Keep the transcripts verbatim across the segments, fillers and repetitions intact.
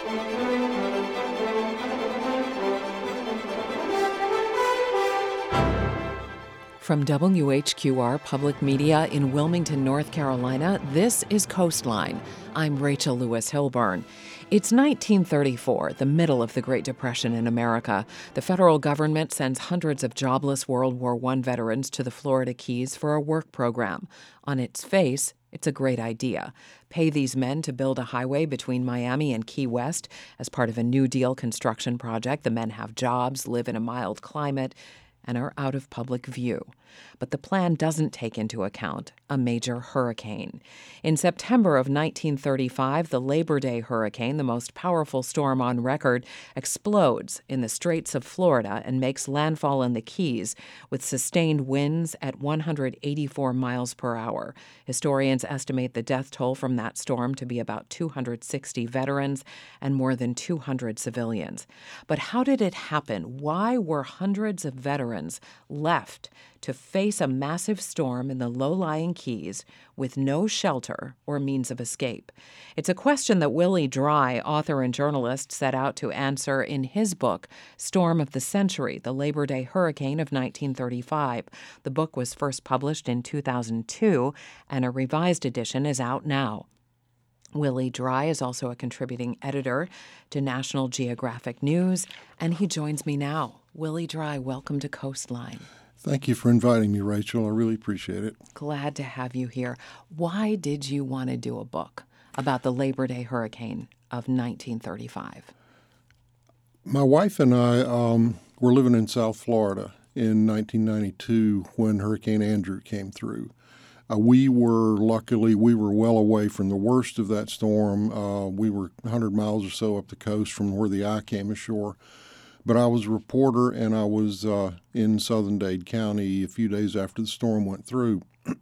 From W H Q R Public Media in Wilmington, North Carolina, this is Coastline. I'm Rachel Lewis Hilburn. It's nineteen thirty-four, the middle of the Great Depression in America. The federal government sends hundreds of jobless World War One veterans to the Florida Keys for a work program. On its face, it's a great idea. Pay these men to build a highway between Miami and Key West as part of a New Deal construction project. The men have jobs, live in a mild climate, and are out of public view. But the plan doesn't take into account a major hurricane. In September of nineteen thirty-five, the Labor Day hurricane, the most powerful storm on record, explodes in the Straits of Florida and makes landfall in the Keys with sustained winds at one hundred eighty-four miles per hour. Historians estimate the death toll from that storm to be about two hundred sixty veterans and more than two hundred civilians. But how did it happen? Why were hundreds of veterans left to face a massive storm in the low-lying Keys with no shelter or means of escape? It's a question that Willie Dry, author and journalist, set out to answer in his book, Storm of the Century, the Labor Day Hurricane of nineteen thirty-five. The book was first published in two thousand two, and a revised edition is out now. Willie Dry is also a contributing editor to National Geographic News, and he joins me now. Willie Dry, welcome to Coastline. Thank you for inviting me, Rachel. I really appreciate it. Glad to have you here. Why did you want to do a book about the Labor Day hurricane of nineteen thirty-five? My wife and I um, were living in South Florida in nineteen ninety-two when Hurricane Andrew came through. Uh, we were, luckily, we were well away from the worst of that storm. Uh, we were one hundred miles or so up the coast from where the eye came ashore. But I was a reporter, and I was uh, in southern Dade County a few days after the storm went through.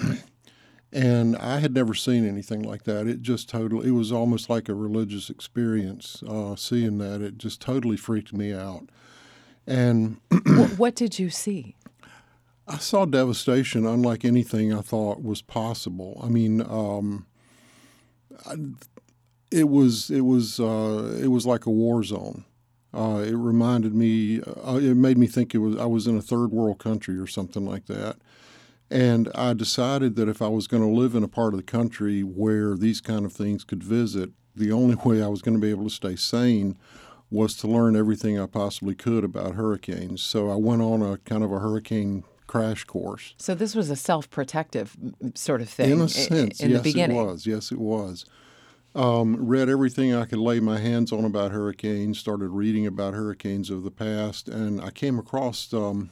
And I had never seen anything like that. It just totally, it was almost like a religious experience uh, seeing that. It just totally freaked me out. And what did you see? I saw devastation unlike anything I thought was possible. I mean, um, I, it was it was uh, it was like a war zone. Uh, it reminded me, uh, it made me think it was I was in a third world country or something like that. And I decided that if I was going to live in a part of the country where these kind of things could visit, the only way I was going to be able to stay sane was to learn everything I possibly could about hurricanes. So I went on a kind of a hurricane crash course. So this was a self-protective sort of thing. In a sense, in yes, the beginning. it was. Yes, it was. Um, read everything I could lay my hands on about hurricanes, started reading about hurricanes of the past, and I came across um,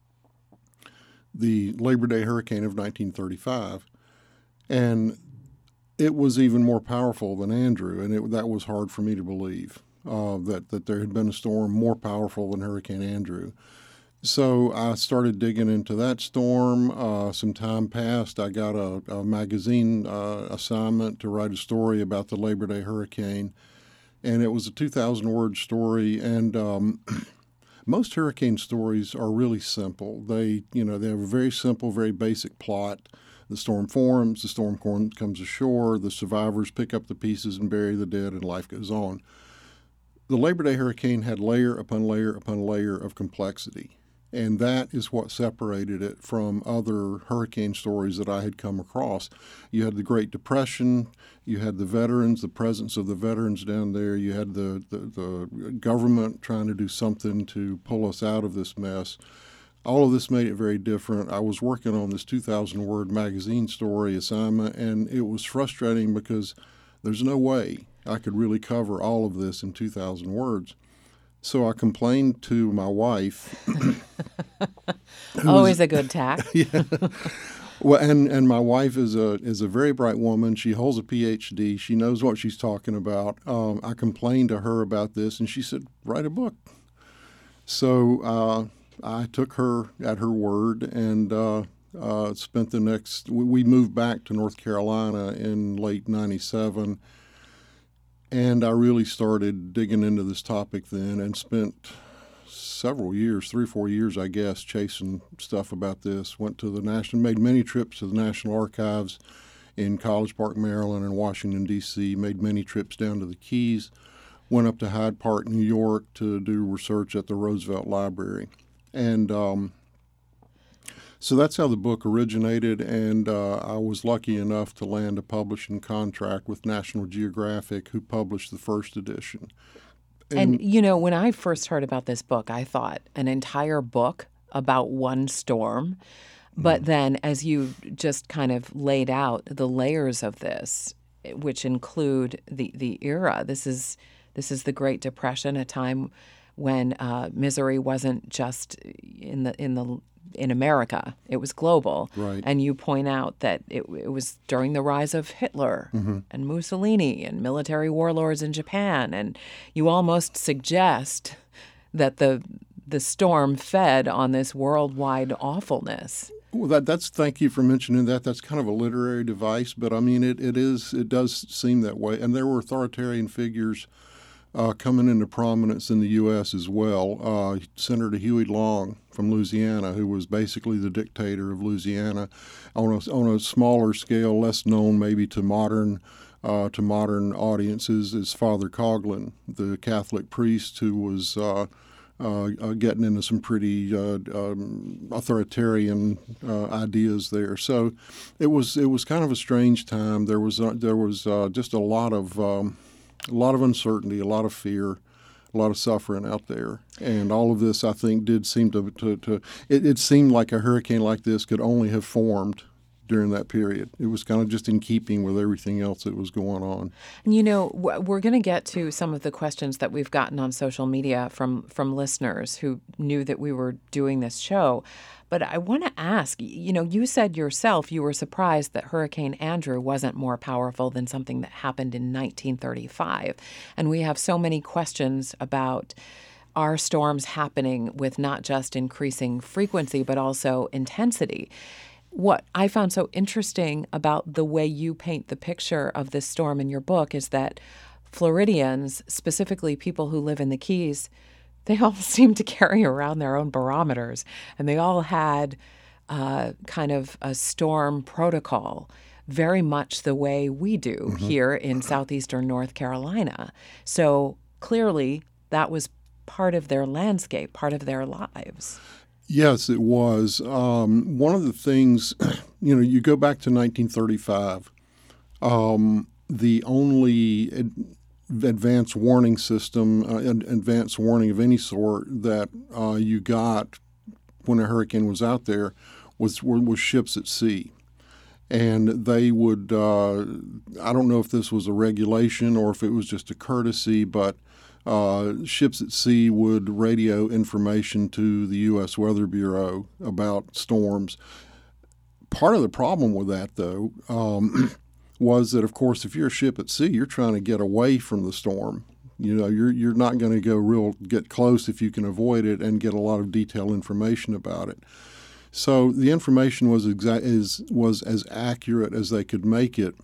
the Labor Day hurricane of nineteen thirty-five, and it was even more powerful than Andrew, and it, that was hard for me to believe, uh, that, that there had been a storm more powerful than Hurricane Andrew. So I started digging into that storm. Uh, some time passed. I got a, a magazine uh, assignment to write a story about the Labor Day hurricane, and it was a two thousand word story. And um, most hurricane stories are really simple. They, you know, they have a very simple, very basic plot. The storm forms, the storm comes ashore, the survivors pick up the pieces and bury the dead, and life goes on. The Labor Day hurricane had layer upon layer upon layer of complexity. And that is what separated it from other hurricane stories that I had come across. You had the Great Depression, you had the veterans, the presence of the veterans down there, you had the, the, the government trying to do something to pull us out of this mess. All of this made it very different. I was working on this two thousand word magazine story assignment, and it was frustrating because there's no way I could really cover all of this in two thousand words. So I complained to my wife. Always was, a good tack. Yeah. Well, and, and my wife is a is a very bright woman. She holds a P H D. She knows what she's talking about. Um, I complained to her about this, and she said, "Write a book." So uh, I took her at her word and uh, uh, spent the next. We moved back to North Carolina in late ninety-seven. And I really started digging into this topic then and spent several years, three or four years, I guess, chasing stuff about this. Went to the national, made many trips to the National Archives in College Park, Maryland and Washington, D C, made many trips down to the Keys, went up to Hyde Park, New York, to do research at the Roosevelt Library. And um, so that's how the book originated, and uh, I was lucky enough to land a publishing contract with National Geographic, who published the first edition. And, and you know, when I first heard about this book, I thought an entire book about one storm. But mm. then as you just kind of laid out the layers of this, which include the, the era, this is this is the Great Depression, a time when uh, misery wasn't just in the in the in America, it was global. Right. And you point out that it, it was during the rise of Hitler mm-hmm. and Mussolini and military warlords in Japan. And you almost suggest that the the storm fed on this worldwide awfulness. Well, that, that's thank you for mentioning that. That's kind of a literary device, but I mean, it, it is it does seem that way. And there were authoritarian figures uh, coming into prominence in the U S as well. Uh, Senator Huey Long from Louisiana, who was basically the dictator of Louisiana, on a, on a smaller scale, less known maybe to modern uh, to modern audiences, is Father Coughlin, the Catholic priest who was Uh, Uh, uh, getting into some pretty uh, um, authoritarian uh, ideas there. So it was it was kind of a strange time. There was uh, there was uh, just a lot of um, a lot of uncertainty, a lot of fear, a lot of suffering out there, and all of this I think did seem to to, to it, it seemed like a hurricane like this could only have formed during that period. It was kind of just in keeping with everything else that was going on. And you know, we're going to get to some of the questions that we've gotten on social media from from listeners who knew that we were doing this show. But I want to ask, you know, you said yourself you were surprised that Hurricane Andrew wasn't more powerful than something that happened in nineteen thirty-five. And we have so many questions about are storms happening with not just increasing frequency, but also intensity. What I found so interesting about the way you paint the picture of this storm in your book is that Floridians, specifically people who live in the Keys, they all seem to carry around their own barometers, and they all had uh, kind of a storm protocol, very much the way we do mm-hmm. here in southeastern North Carolina. So clearly that was part of their landscape, part of their lives. Yes, it was. Um, one of the things, you know, you go back to nineteen thirty-five, um, the only ad- advanced warning system, uh, ad- advanced warning of any sort that uh, you got when a hurricane was out there was was ships at sea. And they would, uh, I don't know if this was a regulation or if it was just a courtesy, but Uh, ships at sea would radio information to the U S Weather Bureau about storms. Part of the problem with that, though, um, was that, of course, if you're a ship at sea, you're trying to get away from the storm. You know, you're you're not going to go real get close if you can avoid it and get a lot of detailed information about it. So the information was exa- is was as accurate as they could make it.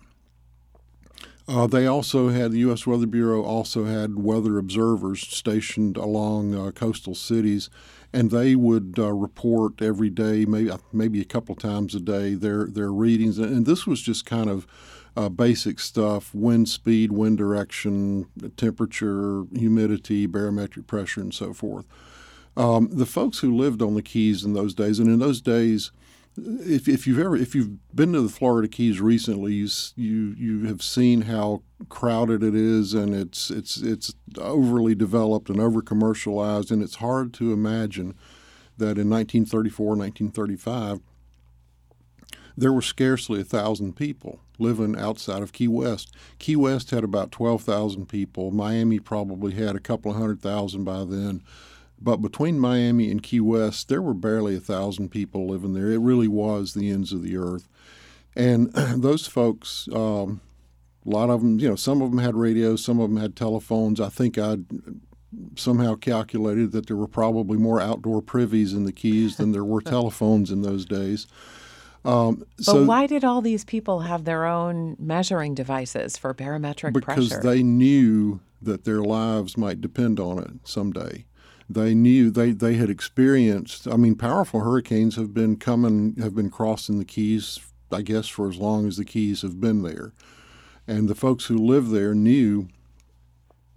Uh, they also had, the U S Weather Bureau also had weather observers stationed along uh, coastal cities, and they would uh, report every day, maybe maybe a couple of times a day, their their readings. And this was just kind of uh, basic stuff: wind speed, wind direction, temperature, humidity, barometric pressure, and so forth. Um, the folks who lived on the Keys in those days, and in those days, If, if you've ever if you've been to the Florida Keys recently, you you you have seen how crowded it is, and it's it's it's overly developed and over commercialized, and it's hard to imagine that in nineteen thirty-four, nineteen thirty-five, there were scarcely a thousand people living outside of Key West. Key West had about twelve thousand people. Miami probably had a couple of hundred thousand by then. But between Miami and Key West, there were barely a thousand people living there. It really was the ends of the earth. And those folks, um, a lot of them, you know, some of them had radios, some of them had telephones. I think I somehow calculated that there were probably more outdoor privies in the Keys than there were telephones in those days. Um, but so, why did all these people have their own measuring devices for barometric because pressure? Because they knew that their lives might depend on it someday. They knew they, they had experienced, I mean, powerful hurricanes have been coming, have been crossing the Keys, I guess, for as long as the Keys have been there. And the folks who lived there knew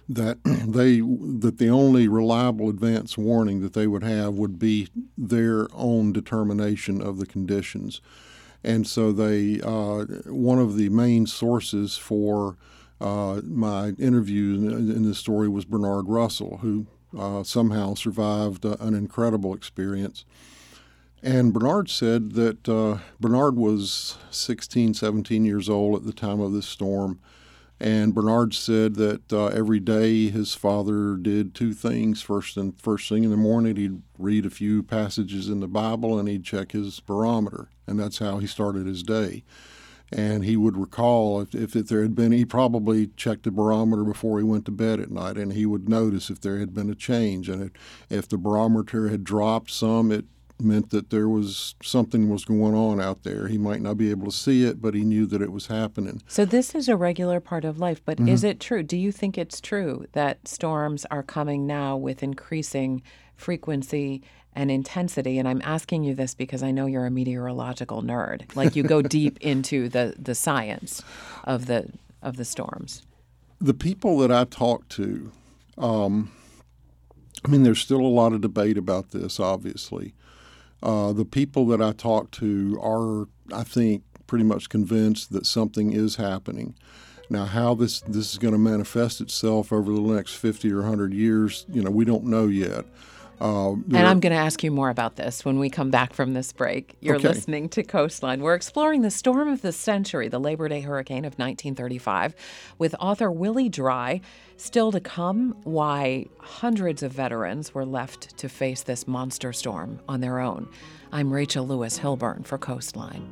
that they that the only reliable advance warning that they would have would be their own determination of the conditions. And so they uh, one of the main sources for uh, my interview in, in this story was Bernard Russell, who uh, somehow survived uh, an incredible experience. And Bernard said that uh, Bernard was sixteen, seventeen years old at the time of this storm. And Bernard said that uh, every day his father did two things. First, and first thing in the morning, he'd read a few passages in the Bible and he'd check his barometer. And that's how he started his day. And he would recall if, if, if there had been, he probably checked the barometer before he went to bed at night, and he would notice if there had been a change. And it, if the barometer had dropped some, it meant that there was something was going on out there. He might not be able to see it, but he knew that it was happening. So this is a regular part of life, but Mm-hmm. is it true? Do you think it's true that storms are coming now with increasing frequency and intensity? And I'm asking you this because I know you're a meteorological nerd. Like, you go deep into the, the science of the of the storms. The people that I talk to, um, I mean, there's still a lot of debate about this, obviously. Uh, the people that I talk to are, I think, pretty much convinced that something is happening. Now, how this, this is going to manifest itself over the next fifty or one hundred years, you know, we don't know yet. Uh, and I'm going to ask you more about this when we come back from this break. You're okay. listening to Coastline. We're exploring the storm of the century, the Labor Day hurricane of nineteen thirty-five, with author Willie Dry. Still to come, why hundreds of veterans were left to face this monster storm on their own. I'm Rachel Lewis Hilburn for Coastline.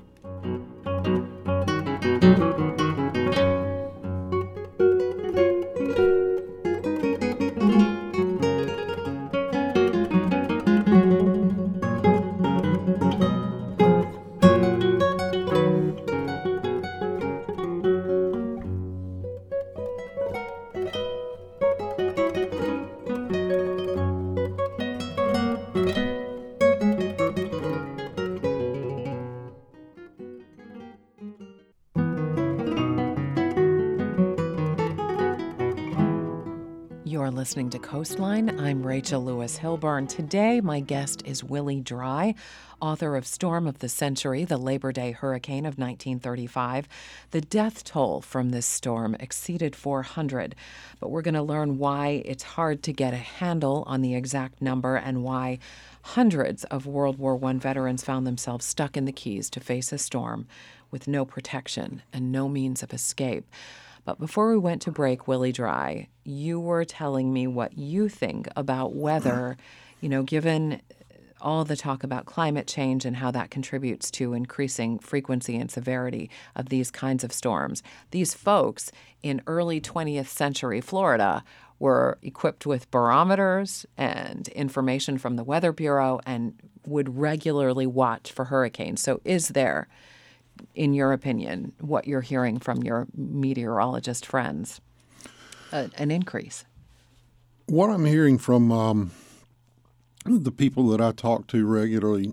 You're listening to Coastline. I'm Rachel Lewis Hilburn. Today, my guest is Willie Dry, author of Storm of the Century, the Labor Day hurricane of nineteen thirty-five. The death toll from this storm exceeded four hundred, but we're going to learn why it's hard to get a handle on the exact number and why hundreds of World War One veterans found themselves stuck in the Keys to face a storm with no protection and no means of escape. But before we went to break, Willie Dry, you were telling me what you think about whether, you know, given all the talk about climate change and how that contributes to increasing frequency and severity of these kinds of storms, these folks in early twentieth century Florida were equipped with barometers and information from the Weather Bureau and would regularly watch for hurricanes. So is there, in your opinion, what you're hearing from your meteorologist friends, uh, an increase? What I'm hearing from um, the people that I talk to regularly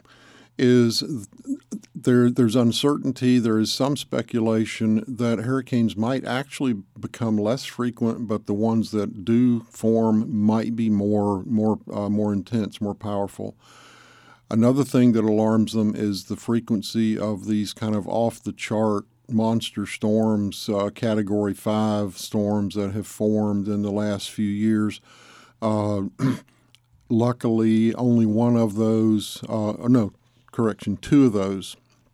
is there. There's uncertainty. There is some speculation that hurricanes might actually become less frequent, but the ones that do form might be more, more, uh, more intense, more powerful. Another thing that alarms them is the frequency of these kind of off-the-chart monster storms, uh, Category five storms that have formed in the last few years. Uh, luckily, only one of those, uh, no, correction, two of those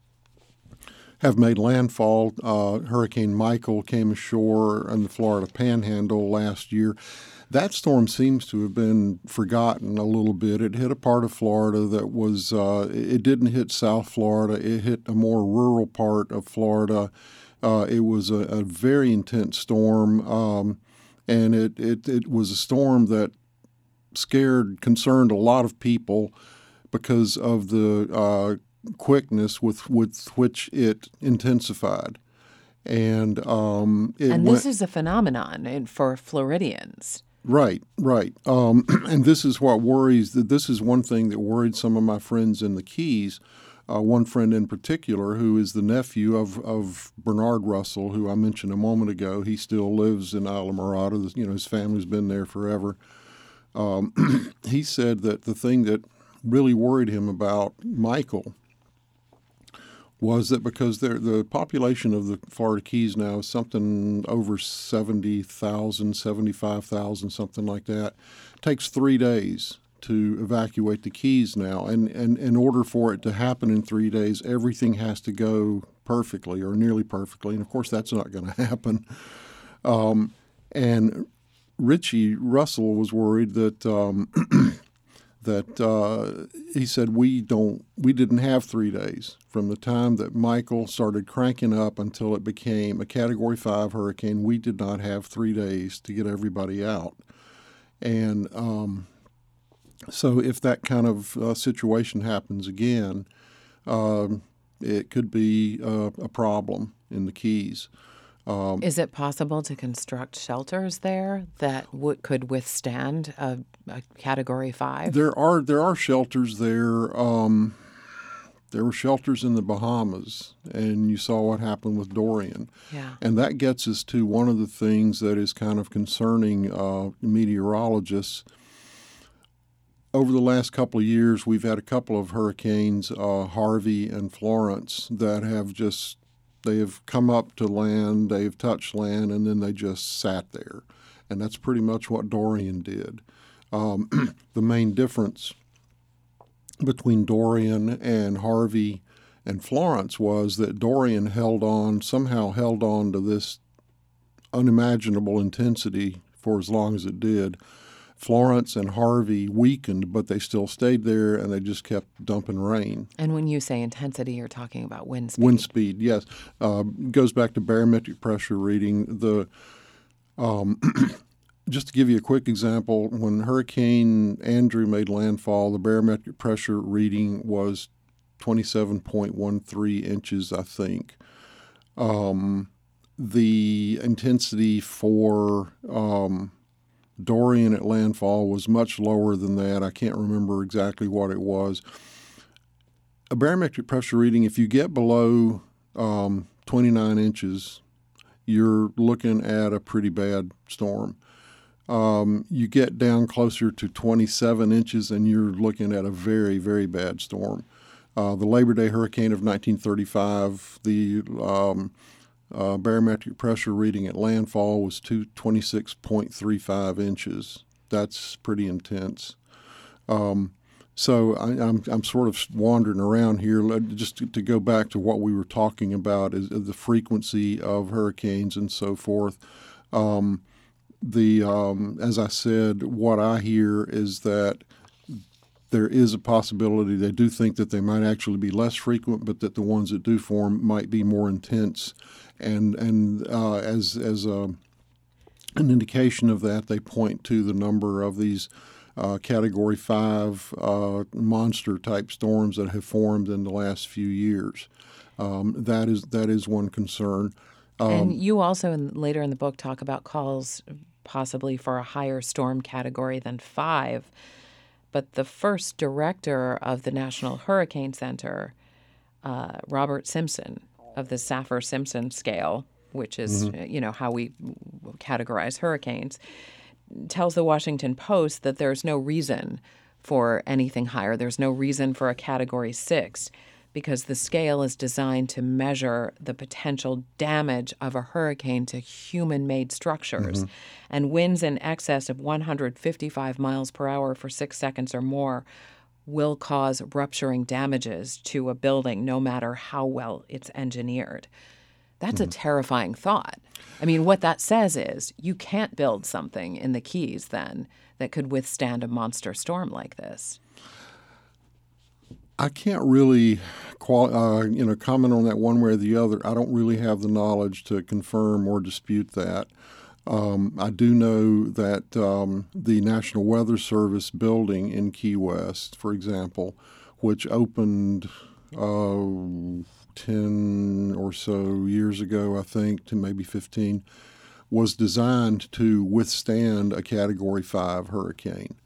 have made landfall. Uh, Hurricane Michael came ashore in the Florida Panhandle last year. That storm seems to have been forgotten a little bit. It hit a part of Florida that was, uh, it didn't hit South Florida. It hit a more rural part of Florida. Uh, it was a, a very intense storm, um, and it, it, it was a storm that scared, concerned a lot of people because of the uh, quickness with, with which it intensified. And um, it and this went, is a phenomenon in, for Floridians. Right, right. Um, and this is what worries, that this is one thing that worried some of my friends in the Keys uh, one friend in particular who is the nephew of, of Bernard Russell, who I mentioned a moment ago. He still lives in Islamorada. You know, his family's been there forever. Um, he said that the thing that really worried him about Michael was that because the population of the Florida Keys now is something over seventy thousand, seventy-five thousand, something like that. It takes three days to evacuate the Keys now. And, and in order for it to happen in three days, everything has to go perfectly or nearly perfectly. And, of course, that's not going to happen. Um, and Richie Russell was worried that um, that uh, he said we don't we didn't have three days from the time that Michael started cranking up until it became a Category five hurricane. We did not have three days to get everybody out, and um, so if that kind of uh, situation happens again, uh, it could be uh, a problem in the Keys. Um, Is it possible to construct shelters there that w- could withstand a, a Category five? There are there are shelters there. Um, there were shelters in the Bahamas, and you saw what happened with Dorian. Yeah. And that gets us to one of the things that is kind of concerning uh, meteorologists. Over the last couple of years, we've had a couple of hurricanes, uh, Harvey and Florence, that have just They have come up to land, they've touched land, and then they just sat there. And that's pretty much what Dorian did. Um, the main difference between Dorian and Harvey and Florence was that Dorian held on, somehow held on to this unimaginable intensity for as long as it did. Florence and Harvey weakened, but they still stayed there, and they just kept dumping rain. And when you say intensity, you're talking about wind speed. Wind speed, yes. Uh, goes back to barometric pressure reading. The um, just to give you a quick example, when Hurricane Andrew made landfall, the barometric pressure reading was twenty-seven point one three inches, I think. Um, the intensity for um, Dorian at landfall was much lower than that. I can't remember exactly what it was. A barometric pressure reading, if you get below um, twenty-nine inches, you're looking at a pretty bad storm. Um, you get down closer to twenty-seven inches, and you're looking at a very, very bad storm. Uh, the Labor Day hurricane of nineteen thirty-five, the um, Uh, barometric pressure reading at landfall was twenty-six point three five inches. That's pretty intense. Um, so I, I'm I'm sort of wandering around here. Just to, to go back to what we were talking about is the frequency of hurricanes and so forth. Um, the um, as I said, what I hear is that there is a possibility. They do think that they might actually be less frequent, but that the ones that do form might be more intense. And and uh, as as a, an indication of that, they point to the number of these uh, Category five uh, monster-type storms that have formed in the last few years. Um, that is that is one concern. Um, and you also, in, later in the book, talk about calls possibly for a higher storm category than five. But the first director of the National Hurricane Center, uh, Robert Simpson, of the Saffir-Simpson scale, which is, mm-hmm. you know, how we categorize hurricanes, tells the Washington Post that there's no reason for anything higher. There's no reason for a Category six because the scale is designed to measure the potential damage of a hurricane to human-made structures. Mm-hmm. And winds in excess of one hundred fifty-five miles per hour for six seconds or more will cause rupturing damages to a building no matter how well it's engineered. That's mm-hmm. a terrifying thought. I mean, what that says is you can't build something in the Keys then that could withstand a monster storm like this. I can't really quali- uh, you know, comment on that one way or the other. I don't really have the knowledge to confirm or dispute that. Um, I do know that um, the National Weather Service building in Key West, for example, which opened uh, ten or so years ago, I think, to maybe fifteen, was designed to withstand a Category five hurricane.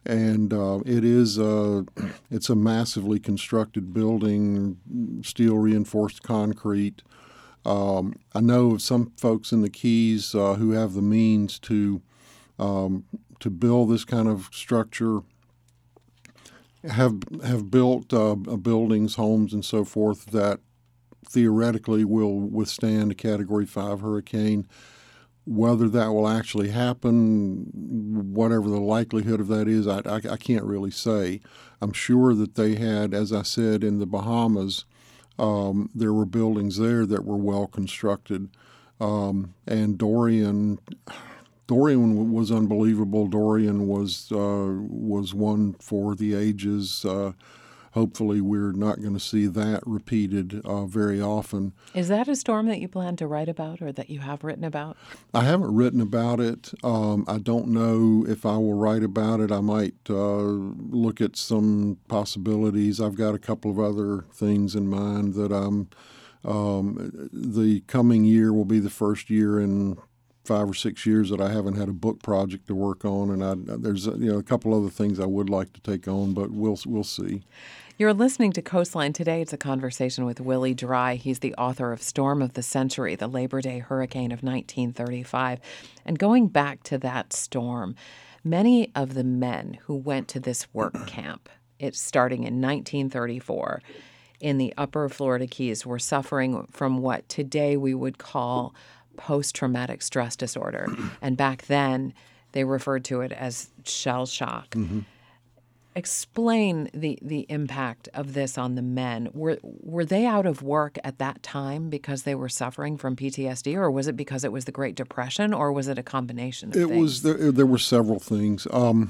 and uh, it is uh, it's a massively constructed building, steel reinforced concrete. Um, I know of some folks in the Keys uh, who have the means to um, to build this kind of structure, have have built uh, buildings, homes, and so forth that theoretically will withstand a Category five hurricane. Whether that will actually happen, whatever the likelihood of that is, I, I, I can't really say. I'm sure that they had, as I said, in the Bahamas, um, there were buildings there that were well constructed. Um, and Dorian, Dorian was unbelievable. Dorian was uh, was one for the ages. Uh, Hopefully, we're not going to see that repeated uh, very often. Is that a storm that you plan to write about or that you have written about? I haven't written about it. Um, I don't know if I will write about it. I might uh, look at some possibilities. I've got a couple of other things in mind that I'm. Um, the coming year will be the first year in five or six years that I haven't had a book project to work on, and I, there's you know a couple other things I would like to take on, but we'll we'll see. You're listening to Coastline Today. It's a conversation with Willie Dry. He's the author of Storm of the Century, the Labor Day Hurricane of nineteen thirty-five. And going back to that storm, many of the men who went to this work camp, it's starting in nineteen thirty-four, in the upper Florida Keys, were suffering from what today we would call post-traumatic stress disorder. And back then, they referred to it as shell shock. Mm-hmm. Explain the, the impact of this on the men. Were were they out of work at that time because they were suffering from P T S D, or was it because it was the Great Depression, or was it a combination of it things? Was there, there were several things. Um,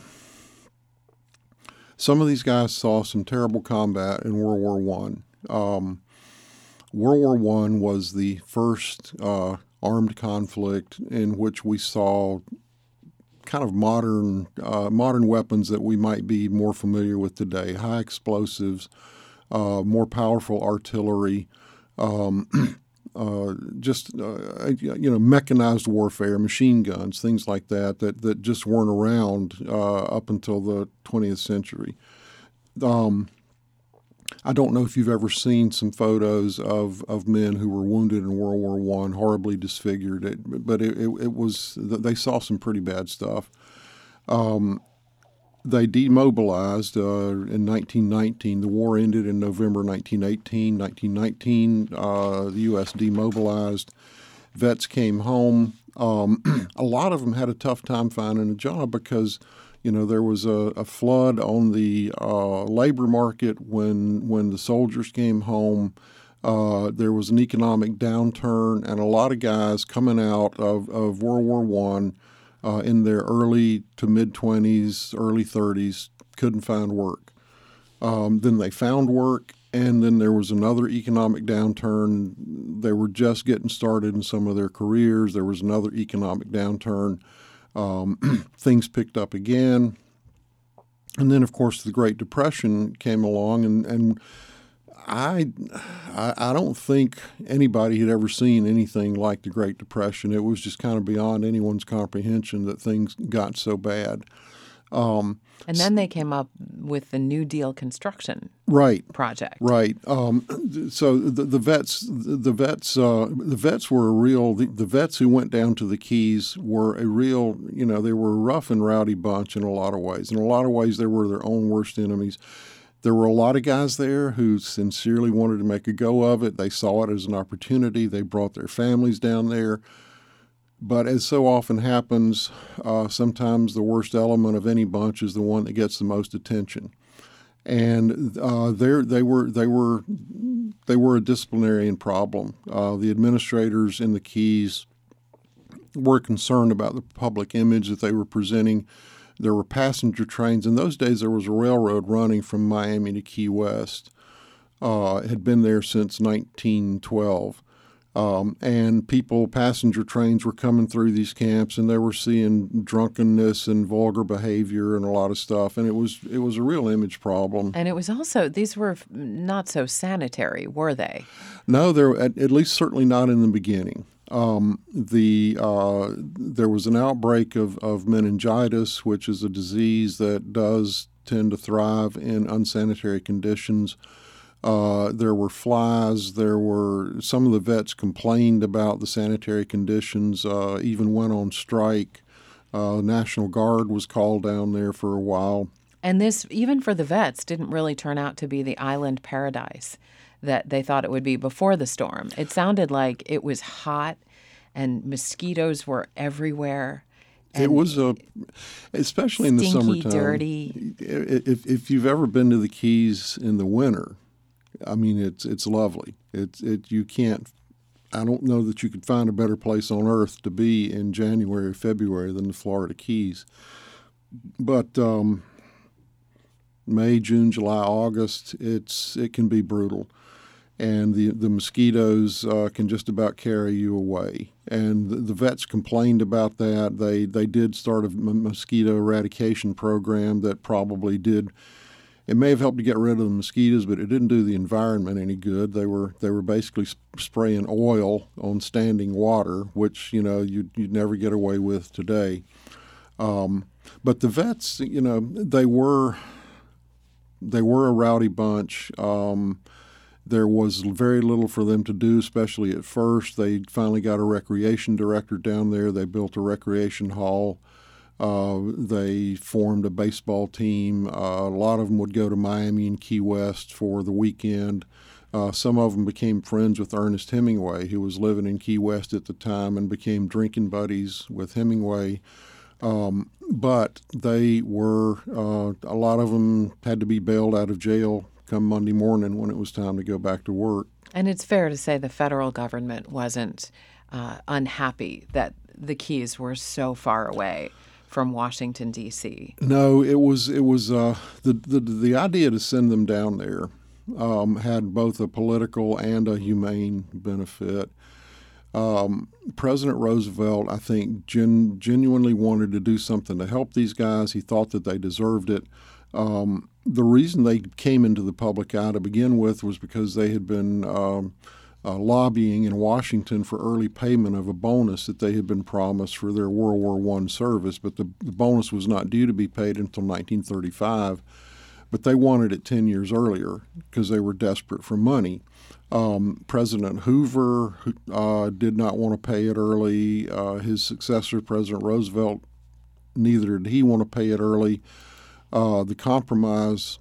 some of these guys saw some terrible combat in World War One. Um, World War One was the first uh, armed conflict in which we saw kind of modern uh, modern weapons that we might be more familiar with today: high explosives, uh, more powerful artillery, um, uh, just uh, you know mechanized warfare, machine guns, things like that that that just weren't around uh, up until the twentieth century. Um, I don't know if you've ever seen some photos of, of men who were wounded in World War One, horribly disfigured. It, but it, it, it was they saw some pretty bad stuff. Um, they demobilized uh, in nineteen nineteen. The war ended in November nineteen eighteen. nineteen nineteen, uh, the U S demobilized. Vets came home. Um, a lot of them had a tough time finding a job because You know, there was a, a flood on the uh, labor market when when the soldiers came home. Uh, there was an economic downturn, and a lot of guys coming out of, of World War One uh, in their early to mid-twenties, early thirties, couldn't find work. Um, then they found work, and then there was another economic downturn. They were just getting started in some of their careers. There was another economic downturn. Um, things picked up again. And then, of course, the Great Depression came along, and, and I, I I don't think anybody had ever seen anything like the Great Depression. It was just kind of beyond anyone's comprehension that things got so bad. Um, and then they came up with the New Deal construction right, project. Right. Um, so the, the vets, the vets, uh, the vets were a real. The, the vets who went down to the Keys were a real. You know, they were a rough and rowdy bunch in a lot of ways. In a lot of ways, they were their own worst enemies. There were a lot of guys there who sincerely wanted to make a go of it. They saw it as an opportunity. They brought their families down there. But as so often happens, uh, sometimes the worst element of any bunch is the one that gets the most attention. And uh, they were they were they were a disciplinarian problem. Uh, the administrators in the Keys were concerned about the public image that they were presenting. There were passenger trains. In those days, there was a railroad running from Miami to Key West. Uh, it had been there since nineteen twelve. Um, and people, passenger trains were coming through these camps, and they were seeing drunkenness and vulgar behavior and a lot of stuff. And it was it was a real image problem. And it was also, these were not so sanitary, were they? No, they're at, at least certainly not in the beginning. Um, the uh, there was an outbreak of, of meningitis, which is a disease that does tend to thrive in unsanitary conditions. Uh, there were flies. There were some of the vets complained about the sanitary conditions. Uh, even went on strike. Uh, National Guard was called down there for a while. And this, even for the vets, didn't really turn out to be the island paradise that they thought it would be before the storm. It sounded like it was hot and mosquitoes were everywhere. It was a, especially in the stinky, summertime. dirty. If if you've ever been to the Keys in the winter, I mean it's it's lovely. It's it you can't. I don't know that you could find a better place on earth to be in January or February than the Florida Keys. But um, May, June, July, August, it's it can be brutal. And the the mosquitoes uh, can just about carry you away. And the, the vets complained about that. They they did start a mosquito eradication program that probably did. It may have helped to get rid of the mosquitoes, but it didn't do the environment any good. They were they were basically sp- spraying oil on standing water, which you know you'd, you'd never get away with today. Um, but the vets, you know, they were they were a rowdy bunch. Um, There was very little for them to do, especially at first. They finally got a recreation director down there. They built a recreation hall. Uh, they formed a baseball team. Uh, a lot of them would go to Miami and Key West for the weekend. Uh, some of them became friends with Ernest Hemingway, who was living in Key West at the time, and became drinking buddies with Hemingway. Um, but they were, uh, a lot of them had to be bailed out of jail come Monday morning when it was time to go back to work. And it's fair to say the federal government wasn't uh, unhappy that the Keys were so far away from Washington, D C. No, it was it was uh, the, the the idea to send them down there um, had both a political and a humane benefit. Um, President Roosevelt, I think, gen, genuinely wanted to do something to help these guys. He thought that they deserved it. Um, the reason they came into the public eye to begin with was because they had been um, uh, lobbying in Washington for early payment of a bonus that they had been promised for their World War One service, but the, the bonus was not due to be paid until nineteen thirty-five. But they wanted it ten years earlier because they were desperate for money. Um, President Hoover uh, did not want to pay it early. Uh, his successor, President Roosevelt, neither did he want to pay it early. Uh, the compromise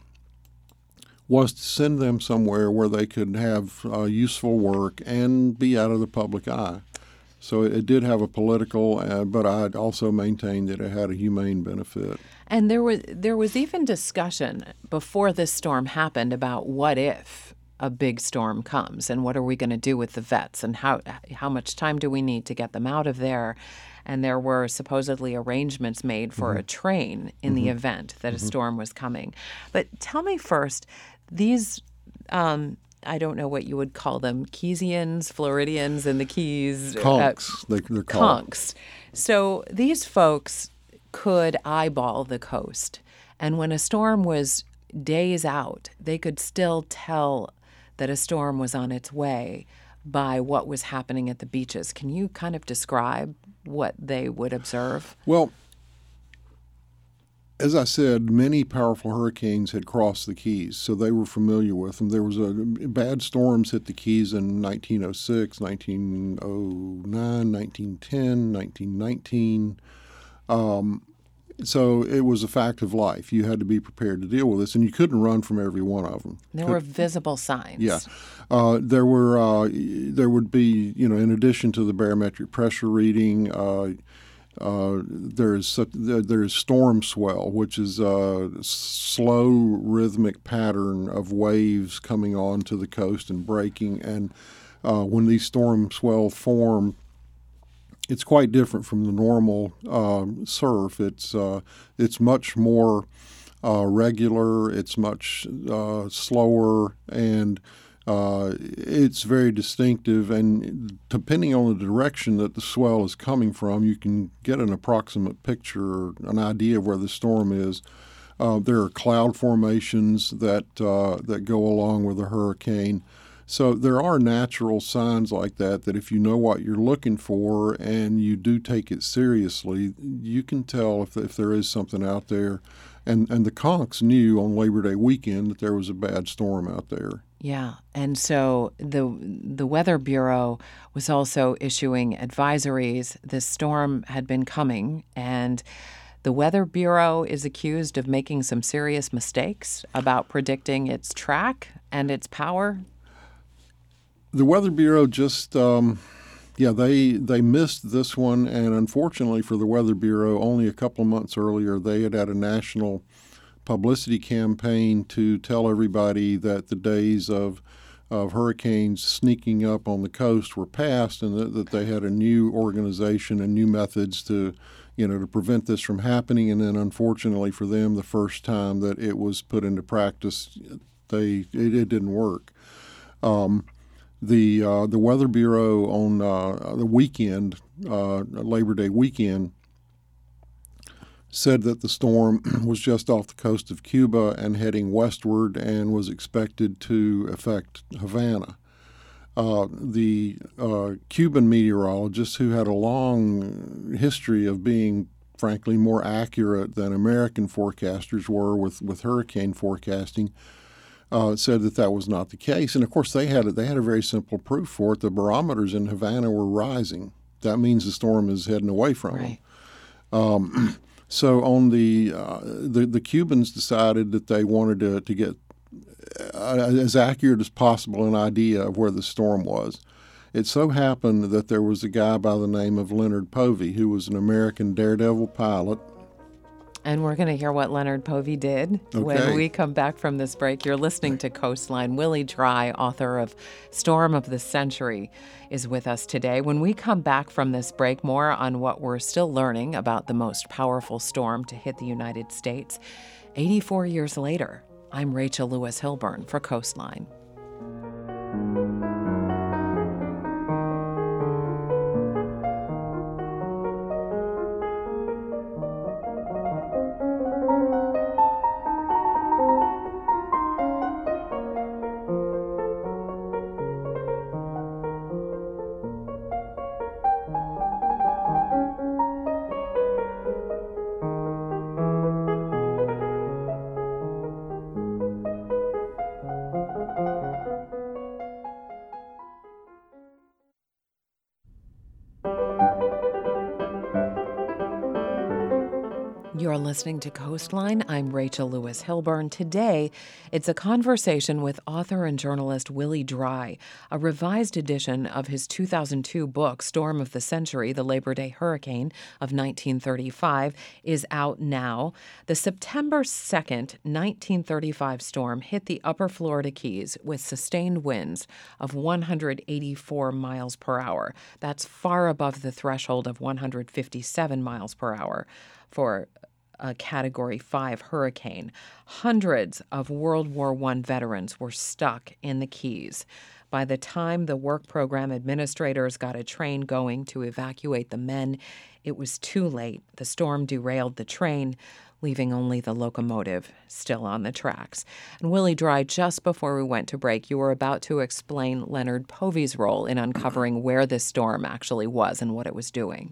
was to send them somewhere where they could have uh, useful work and be out of the public eye. So it, it did have a political, uh, but I'd also maintained that it had a humane benefit. And there was there was even discussion before this storm happened about what if a big storm comes and what are we going to do with the vets and how how much time do we need to get them out of there. And there were supposedly arrangements made for mm-hmm. a train in mm-hmm. the event that mm-hmm. a storm was coming. But tell me first, these, um, I don't know what you would call them, Keysians, Floridians in the Keys. Conks, uh, they, they're called. Conks. So these folks could eyeball the coast. And when a storm was days out, they could still tell that a storm was on its way by what was happening at the beaches. Can you kind of describe what they would observe? Well, as I said, many powerful hurricanes had crossed the Keys, so they were familiar with them. There was a bad storms hit the Keys in nineteen oh six, nineteen oh nine, nineteen ten, nineteen nineteen. Um, so it was a fact of life. You had to be prepared to deal with this, and you couldn't run from every one of them. There were visible signs. Yeah. Uh, there were, uh, there would be, you know, in addition to the barometric pressure reading, uh, uh, there's such, there's storm swell, which is a slow rhythmic pattern of waves coming onto the coast and breaking. And uh, when these storm swell form, it's quite different from the normal uh, surf. It's uh, it's much more uh, regular. It's much uh, slower, and uh, it's very distinctive. And depending on the direction that the swell is coming from, you can get an approximate picture, or an idea of where the storm is. Uh, there are cloud formations that uh, that go along with the hurricane. So there are natural signs like that, that if you know what you're looking for and you do take it seriously, you can tell if, if there is something out there. And, and the conchs knew on Labor Day weekend that there was a bad storm out there. Yeah, and so the the Weather Bureau was also issuing advisories. This storm had been coming, and the Weather Bureau is accused of making some serious mistakes about predicting its track and its power. The Weather Bureau just, um, yeah, they they missed this one, and unfortunately for the Weather Bureau, only a couple of months earlier, they had had a national publicity campaign to tell everybody that the days of of hurricanes sneaking up on the coast were past, and that, that they had a new organization and new methods to, you know, to prevent this from happening. And then, unfortunately for them, the first time that it was put into practice, they it, it didn't work. Um, the uh, the Weather Bureau on uh, the weekend, uh, Labor Day weekend, said that the storm was just off the coast of Cuba and heading westward and was expected to affect Havana. Uh, the uh, Cuban meteorologists, who had a long history of being, frankly, more accurate than American forecasters were with, with hurricane forecasting, uh, said that that was not the case. And of course, they had a, they had a very simple proof for it. The barometers in Havana were rising. That means the storm is heading away from Right. them. Um, So on the, uh, the the Cubans decided that they wanted to, to get uh, as accurate as possible an idea of where the storm was. It so happened that there was a guy by the name of Leonard Povey, who was an American daredevil pilot. And we're going to hear what Leonard Povey did Okay. when we come back from this break. You're listening to Coastline. Willie Dry, author of Storm of the Century, is with us today. When we come back from this break, more on what we're still learning about the most powerful storm to hit the United States eighty-four years later. I'm Rachel Lewis Hilburn for Coastline. You're listening to Coastline. I'm Rachel Lewis Hilburn. Today, it's a conversation with author and journalist Willie Dry. A revised edition of his two thousand two book, Storm of the Century, The Labor Day Hurricane of nineteen thirty-five, is out now. The September second, nineteen thirty-five storm hit the upper Florida Keys with sustained winds of one hundred eighty-four miles per hour. That's far above the threshold of one hundred fifty-seven miles per hour for a Category five hurricane. Hundreds of World War One veterans were stuck in the Keys. By the time the work program administrators got a train going to evacuate the men, it was too late. The storm derailed the train, leaving only the locomotive still on the tracks. And Willie Dry, just before we went to break, you were about to explain Leonard Povey's role in uncovering where this storm actually was and what it was doing.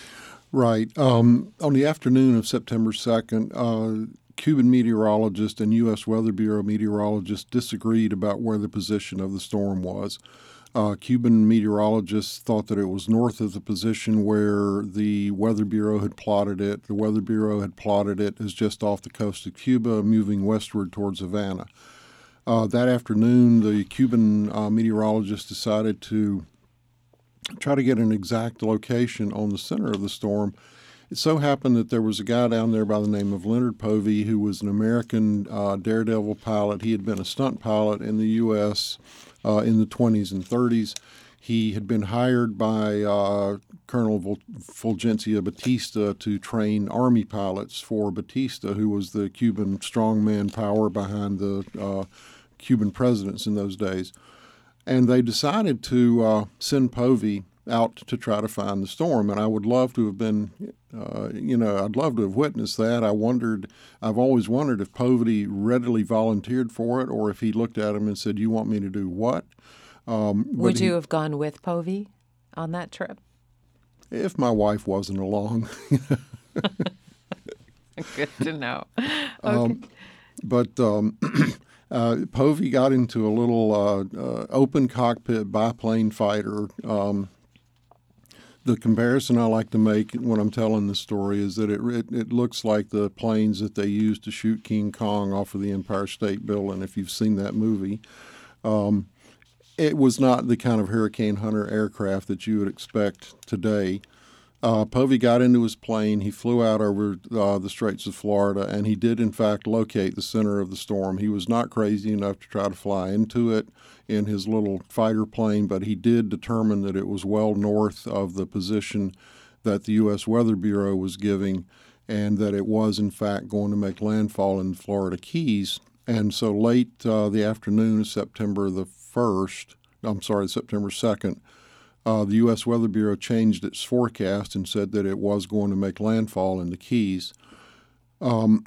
Right. Um, on the afternoon of September second, uh, Cuban meteorologists and U S Weather Bureau meteorologists disagreed about where the position of the storm was. Uh, Cuban meteorologists thought that it was north of the position where the Weather Bureau had plotted it. The Weather Bureau had plotted it as just off the coast of Cuba, moving westward towards Havana. Uh, that afternoon, the Cuban uh, meteorologists decided to try to get an exact location on the center of the storm. It so happened that there was a guy down there by the name of Leonard Povey, who was an American uh, daredevil pilot. He had been a stunt pilot in the U S uh, in the twenties and thirties. He had been hired by uh, Colonel Fulgencio Batista to train Army pilots for Batista, who was the Cuban strongman power behind the uh, Cuban presidents in those days. And they decided to uh, send Povey out to try to find the storm. And I would love to have been, uh, you know, I'd love to have witnessed that. I wondered, I've always wondered if Povey readily volunteered for it or if he looked at him and said, "You want me to do what?" Um, but Would he- you have gone with Povey on that trip? if my wife wasn't along. Good to know. Okay. Um, but um, uh, Povey got into a little uh, uh, open cockpit biplane fighter. Um, the comparison I like to make when I'm telling the story is that it, it it looks like the planes that they used to shoot King Kong off of the Empire State Building, if you've seen that movie. Um, it was not the kind of Hurricane Hunter aircraft that you would expect today. Uh, Povey got into his plane. He flew out over uh, the Straits of Florida, and he did, in fact, locate the center of the storm. He was not crazy enough to try to fly into it in his little fighter plane, but he did determine that it was well north of the position that the U S Weather Bureau was giving, and that it was, in fact, going to make landfall in the Florida Keys. And so late uh, the afternoon of September the first, I'm sorry, September second, Uh, the U S Weather Bureau changed its forecast and said that it was going to make landfall in the Keys. Um,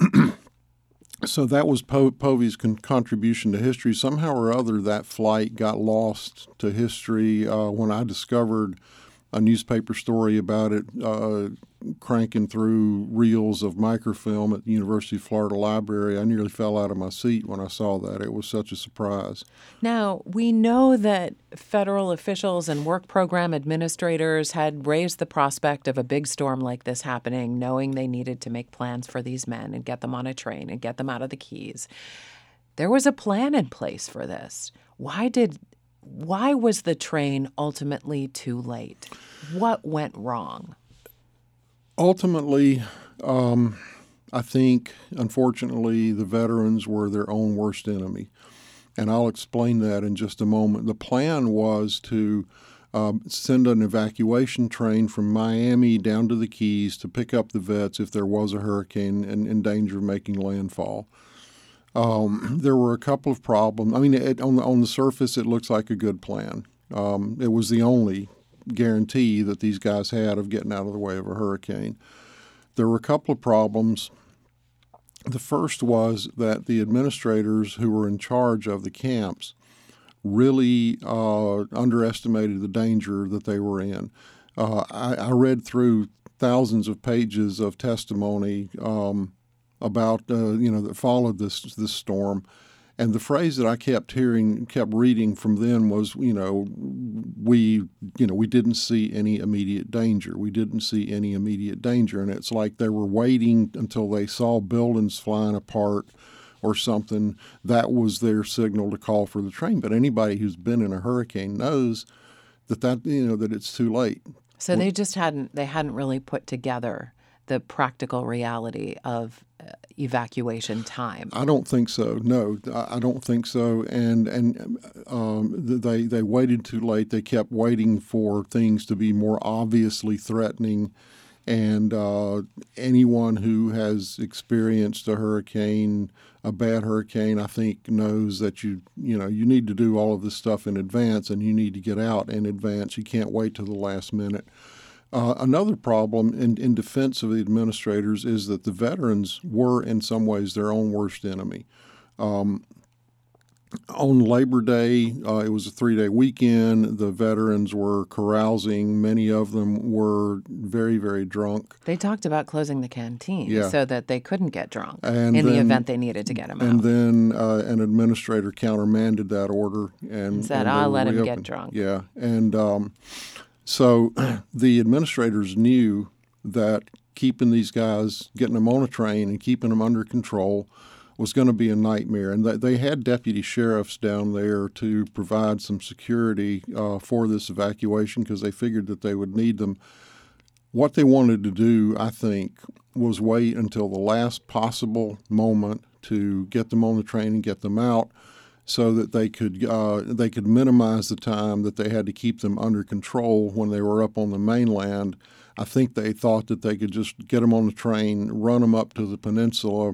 so that was po- Povey's con- contribution to history. Somehow or other, that flight got lost to history. Uh, when I discovered a newspaper story about it, uh, cranking through reels of microfilm at the University of Florida Library, I nearly fell out of my seat when I saw that. It was such a surprise. Now, we know that federal officials and work program administrators had raised the prospect of a big storm like this happening, knowing they needed to make plans for these men and get them on a train and get them out of the Keys. There was a plan in place for this. Why did why was the train ultimately too late? What went wrong? Ultimately, um, I think, unfortunately, the veterans were their own worst enemy. And I'll explain that in just a moment. The plan was to um, send an evacuation train from Miami down to the Keys to pick up the vets if there was a hurricane and in danger of making landfall. Um, there were a couple of problems. I mean, it, on, the, on the surface, it looks like a good plan. Um, it was the only guarantee that these guys had of getting out of the way of a hurricane. There were a couple of problems. The first was that the administrators who were in charge of the camps really uh, underestimated the danger that they were in. Uh, I, I read through thousands of pages of testimony um, about uh, you know that followed this this storm. And the phrase that I kept hearing, kept reading from them was, you know, we, you know, we didn't see any immediate danger. We didn't see any immediate danger. And it's like they were waiting until they saw buildings flying apart or something. That was their signal to call for the train. But anybody who's been in a hurricane knows that that, you know, that it's too late. So they just hadn't, they hadn't really put together the practical reality of uh, evacuation time. I don't think so. No, I I don't think so. And and um, they they waited too late. They kept waiting for things to be more obviously threatening. And uh, anyone who has experienced a hurricane, a bad hurricane, I think knows that you you know you need to do all of this stuff in advance, and you need to get out in advance. You can't wait till the last minute. Uh, another problem in, in defense of the administrators is that the veterans were in some ways their own worst enemy. Um, on Labor Day, uh, it was a three-day weekend. The veterans were carousing. Many of them were very, very drunk. They talked about closing the canteen Yeah. so that they couldn't get drunk And in the then- event they needed to get them And out. then uh, an administrator countermanded that order and, And said, and they "I'll were let 'em get reopened." drunk. Yeah, and um, so the administrators knew that keeping these guys, getting them on a train and keeping them under control was going to be a nightmare. And they, they had deputy sheriffs down there to provide some security uh, for this evacuation because they figured that they would need them. What they wanted to do, I think, was wait until the last possible moment to get them on the train and get them out, so that they could uh, they could minimize the time that they had to keep them under control when they were up on the mainland. I think they thought that they could just get them on the train, run them up to the peninsula,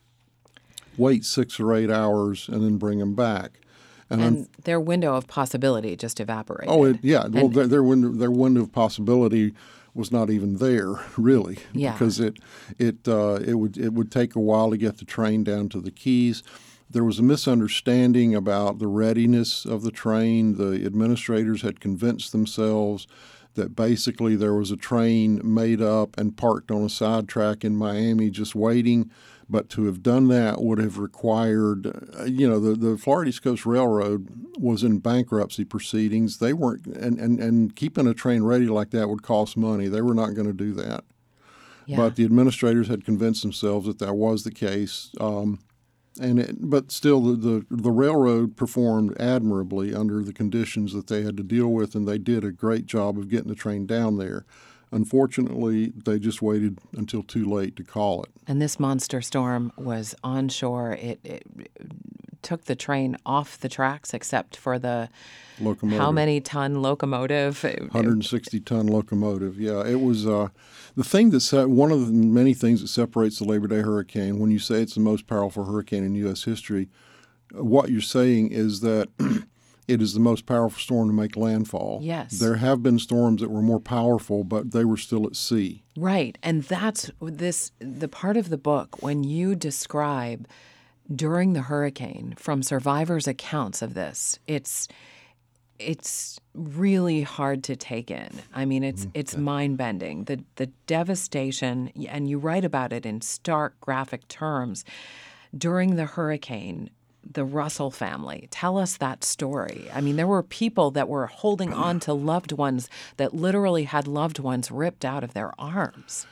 wait six or eight hours, and then bring them back. And, And I'm, their window of possibility just evaporated. oh, it, yeah. Well, And- their, their window their window of possibility was not even there, really, Yeah. because it it uh, it would it would take a while to get the train down to the Keys. there was a misunderstanding about the readiness of the train. The administrators had convinced themselves that basically there was a train made up and parked on a side track in Miami just waiting. But to have done that would have required, uh, you know, the, the Florida East Coast Railroad was in bankruptcy proceedings. They weren't, and, and, and keeping a train ready like that would cost money. They were not going to do that. Yeah. But the administrators had convinced themselves that that was the case. Um, and it, but still, the, the the railroad performed admirably under the conditions that they had to deal with, and they did a great job of getting the train down there. Unfortunately, they just waited until too late to call it. And this monster storm was onshore. It, it took the train off the tracks except for the Locomotive. how many ton locomotive? one hundred sixty ton locomotive. Yeah, it was uh, the thing that se- one of the many things that separates the Labor Day hurricane. When you say it's the most powerful hurricane in U S history, what you're saying is that it is the most powerful storm to make landfall. Yes. There have been storms that were more powerful, but they were still at sea. Right. And that's this the part of the book when you describe during the hurricane from survivors' accounts of this. It's it's really hard to take in. I mean, it's it's mind-bending. The the devastation, and you write about it in stark graphic terms. During the hurricane, the Russell family. Tell us that story. I mean, there were people that were holding on to loved ones that literally had loved ones ripped out of their arms.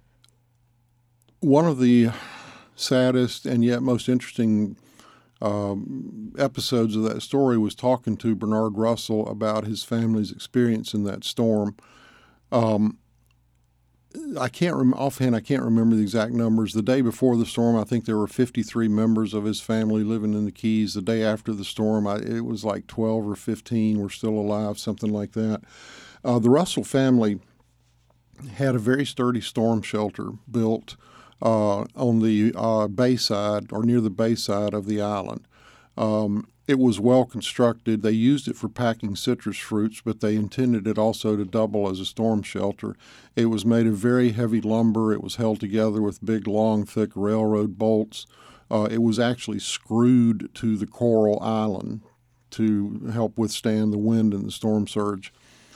One of the saddest and yet most interesting um, episodes of that story was talking to Bernard Russell about his family's experience in that storm. Um, I can't rem- offhand. I can't remember the exact numbers. The day before the storm, I think there were fifty-three members of his family living in the Keys. The day after the storm, I, it was like twelve or fifteen were still alive, something like that. Uh, the Russell family had a very sturdy storm shelter built uh, on the uh, bayside or near the bayside of the island. Um, It was well constructed. They used it for packing citrus fruits, but they intended it also to double as a storm shelter. It was made of very heavy lumber. It was held together with big, long, thick railroad bolts. Uh, it was actually screwed to the coral island to help withstand the wind and the storm surge.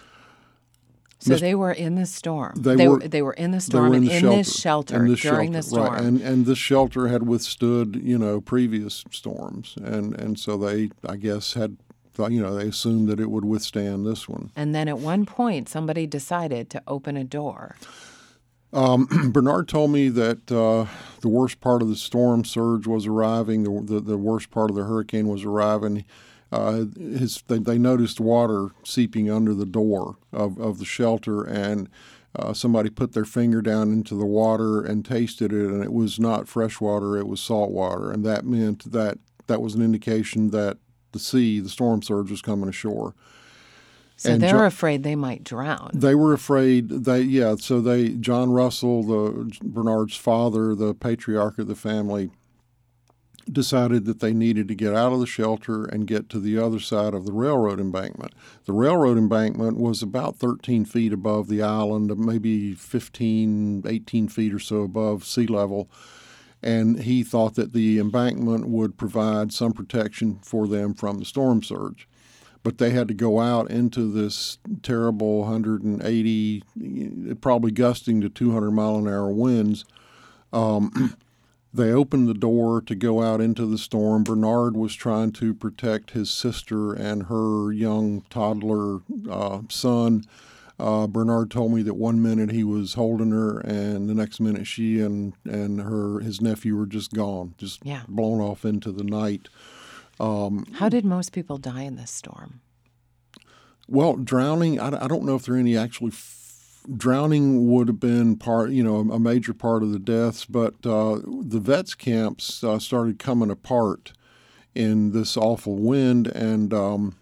So they were in the storm. They, they were, were they were in the storm in and the in shelter, this shelter in this during shelter, the storm. right. And and this shelter had withstood, you know, previous storms, and and so they, I guess, had, you know, they assumed that it would withstand this one. And then at one point, somebody decided to open a door. Um, Bernard told me that uh, the worst part of the storm surge was arriving. The, the the worst part of the hurricane was arriving. Uh, his they, they noticed water seeping under the door of, of the shelter, and uh, somebody put their finger down into the water and tasted it, and it was not fresh water, it was salt water, and that meant that that was an indication that the sea, the storm surge, was coming ashore. So and they're Jo- afraid they might drown. They were afraid. They yeah. So they John Russell, the Bernard's father, the patriarch of the family, decided that they needed to get out of the shelter and get to the other side of the railroad embankment. The railroad embankment was about thirteen feet above the island, maybe fifteen, eighteen feet or so above sea level. And he thought that the embankment would provide some protection for them from the storm surge. But they had to go out into this terrible one hundred eighty, probably gusting to two hundred mile an hour winds. Um, They opened the door to go out into the storm. Bernard was trying to protect his sister and her young toddler uh, son. Uh, Bernard told me that one minute he was holding her, and the next minute she and, and her his nephew were just gone, just Yeah. blown off into the night. Um, How did most people die in this storm? well, drowning, I, I don't know if there are any actually drowning would have been part, you know, a major part of the deaths, but uh, the vets camps uh, started coming apart in this awful wind, and um,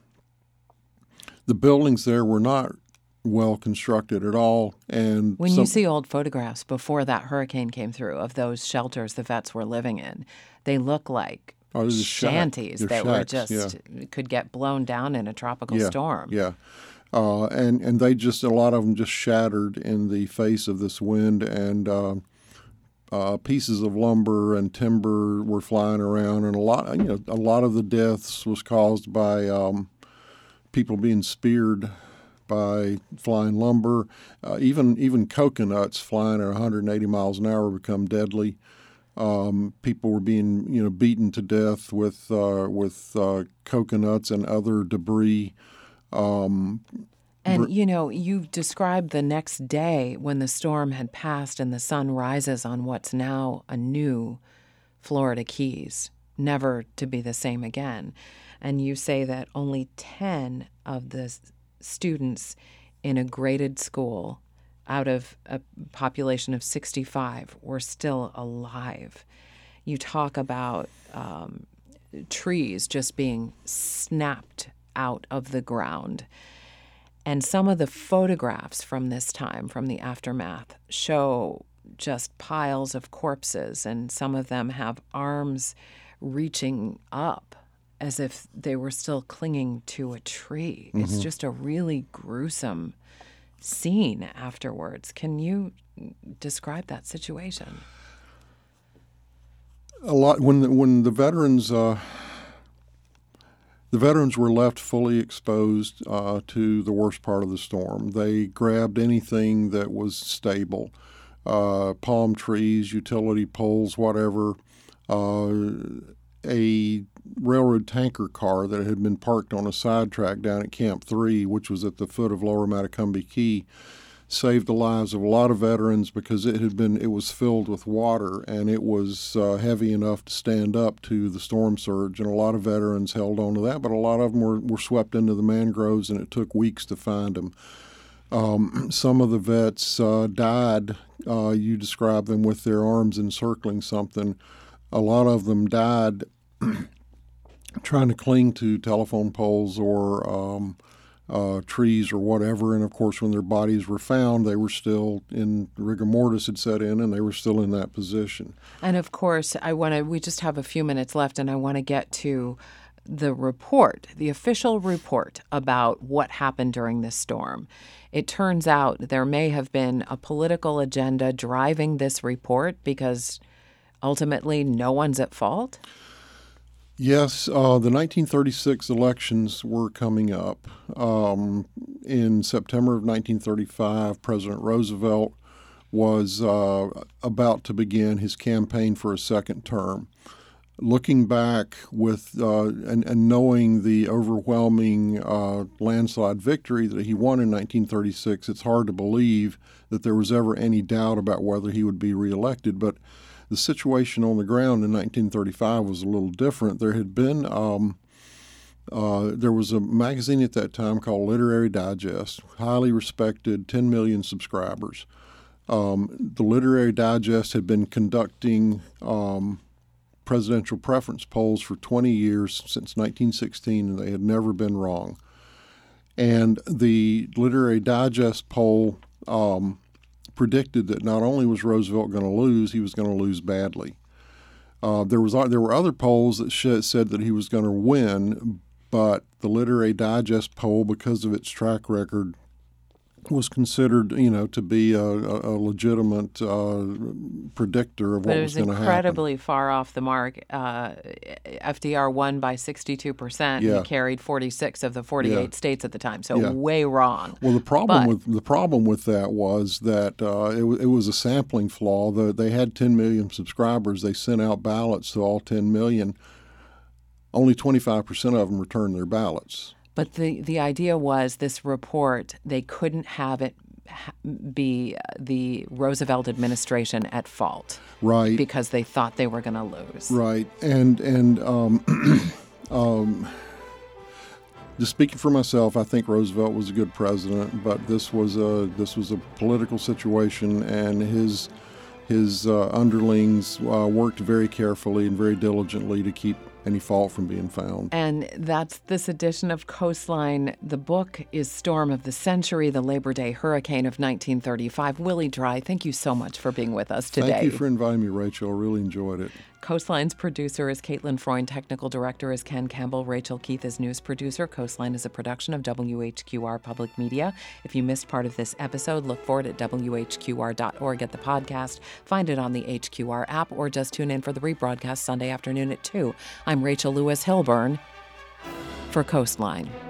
the buildings there were not well constructed at all. And When some, you see old photographs before that hurricane came through of those shelters the vets were living in, they look like oh, there's a shack. shanties They're that were shacks, just yeah. could get blown down in a tropical yeah, storm. Yeah. Uh, and, and they just, a lot of them just shattered in the face of this wind. And uh, uh, pieces of lumber and timber were flying around, and a lot, you know, a lot of the deaths was caused by um, people being speared by flying lumber. Uh, even even coconuts flying at one hundred eighty miles an hour become deadly. Um, people were being, you know, beaten to death with uh, with uh, coconuts and other debris. Um, and, you know, you've described the next day when the storm had passed and the sun rises on what's now a new Florida Keys, never to be the same again. And you say that only ten of the students in a graded school out of a population of sixty-five were still alive. You talk about um, trees just being snapped out of the ground. And some of the photographs from this time, from the aftermath, show just piles of corpses, and some of them have arms reaching up as if they were still clinging to a tree. Mm-hmm. It's just a really gruesome scene afterwards. Can you describe that situation? A lot when the, when the veterans uh, the veterans were left fully exposed uh, to the worst part of the storm. They grabbed anything that was stable, uh, palm trees, utility poles, whatever. Uh, a railroad tanker car that had been parked on a sidetrack down at Camp three, which was at the foot of Lower Matacumbe Key, saved the lives of a lot of veterans because it had been it was filled with water, and it was uh, heavy enough to stand up to the storm surge, and a lot of veterans held on to that, but a lot of them were, were swept into the mangroves, and it took weeks to find them. Um, some of the vets uh, died. Uh, you describe them with their arms encircling something. A lot of them died trying to cling to telephone poles or um, uh, trees or whatever. And, of course, when their bodies were found, they were still in rigor mortis had set in, and they were still in that position. And, of course, I want to. We just have a few minutes left, and I want to get to the report, the official report about what happened during this storm. It turns out there may have been a political agenda driving this report because ultimately no one's at fault? Yes, uh, the nineteen thirty-six elections were coming up. Um, in September of nineteen thirty-five, President Roosevelt was uh, about to begin his campaign for a second term. Looking back with uh, and, and knowing the overwhelming uh, landslide victory that he won in nineteen thirty-six, it's hard to believe that there was ever any doubt about whether he would be reelected. But the situation on the ground in nineteen thirty-five was a little different. There had been um, uh, there was a magazine at that time called Literary Digest, highly respected, ten million subscribers. Um, the Literary Digest had been conducting um, presidential preference polls for twenty years, since nineteen sixteen, and they had never been wrong. And the Literary Digest poll um, predicted that not only was Roosevelt going to lose, he was going to lose badly. Uh, there was there were other polls that sh- said that he was going to win, but the Literary Digest poll, because of its track record, was considered, you know, to be a, a legitimate uh, predictor of but what was, was going to happen. It was incredibly far off the mark. Uh, F D R won by sixty-two percent. Yeah. He carried forty-six of the forty-eight yeah. states at the time, so yeah. way wrong. Well, the problem but, with the problem with that was that uh, it, it was a sampling flaw. The, they had ten million subscribers. They sent out ballots to all ten million. Only twenty-five percent of them returned their ballots. But the, the idea was this report, they couldn't have it be the Roosevelt administration at fault. Right. Because they thought they were going to lose. Right. And, and um, um, just speaking for myself, I think Roosevelt was a good president, but this was a, this was a political situation, and his, his uh, underlings uh, worked very carefully and very diligently to keep any fault from being found. And that's this edition of Coastline. The book is Storm of the Century, the Labor Day Hurricane of nineteen thirty-five. Willie Drye, thank you so much for being with us today. Thank you for inviting me, Rachel. I really enjoyed it. Coastline's producer is Caitlin Freund. Technical director is Ken Campbell. Rachel Keith is news producer. Coastline is a production of W H Q R Public Media. If you missed part of this episode, look for it at W H Q R dot org at the podcast. Find it on the H Q R app, or just tune in for the rebroadcast Sunday afternoon at two. I'm Rachel Lewis Hilburn for Coastline.